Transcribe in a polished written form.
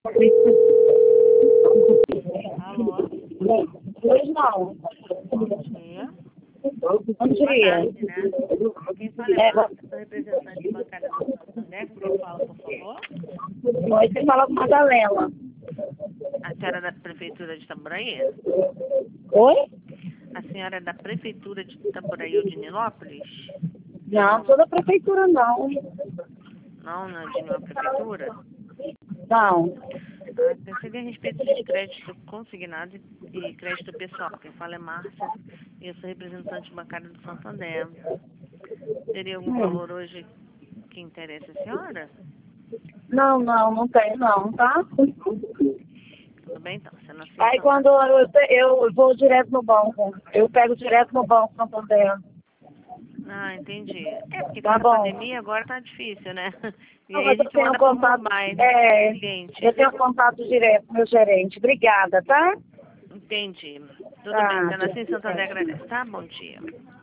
Alô? Pois não. Bom dia. Bom Boa dia. tarde, né? Quem fala é Marta, sou representante bancária do Santander. Quem fala, por favor? Oi, você fala com Madalena. A senhora é da Prefeitura de Itaboraí? Oi? A senhora é da Prefeitura de Itaboraí ou de Nilópolis? Não, sou da prefeitura, não. Não, não é de nenhuma prefeitura? Não. Seria a respeito de crédito consignado e crédito pessoal. Quem fala é Márcia e eu sou representante bancária do Santander. Teria algum valor hoje que interessa a senhora? Não tem não, tá? Tudo bem, então. Você não aceita. Aí quando eu vou direto no banco, eu pego direto no banco Santander. Ah, entendi. É, porque com Tá essa bom. pandemia agora tá difícil, né? E Não, aí a mas eu gente tenho manda por contato, mobile, cliente. eu tenho contato direto com meu gerente. Obrigada, tá? Entendi. Tudo bem. Tá, Sendo assim, Santander tchau. agradece, tá? Bom dia.